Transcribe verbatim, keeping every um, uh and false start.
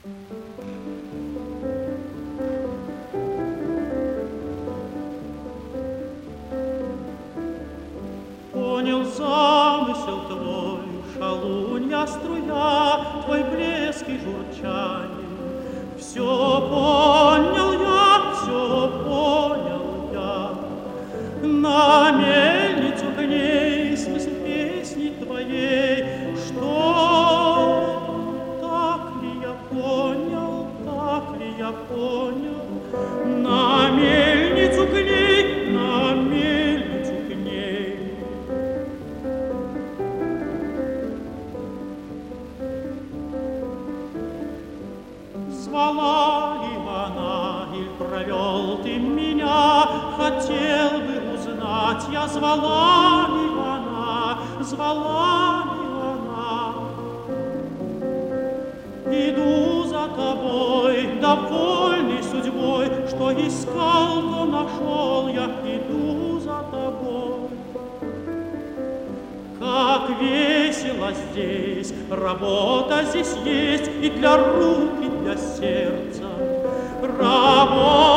Понял замысел твой, шалунья струя, твой блеск и журчание. Все понял я, все понял я. На мельницу к ней смысл песни твоей, что так ли я понял, так ли я понял. На мельницу к ней, на мельницу к ней. Звала Ивана, иль провел ты меня, хотел бы узнать, я звала Ивана, звала Ивана. Иду за тобой, довольный судьбой, что искал, то нашел я, иду за тобой. Как весело здесь, работа здесь есть и для рук, и для сердца. Работа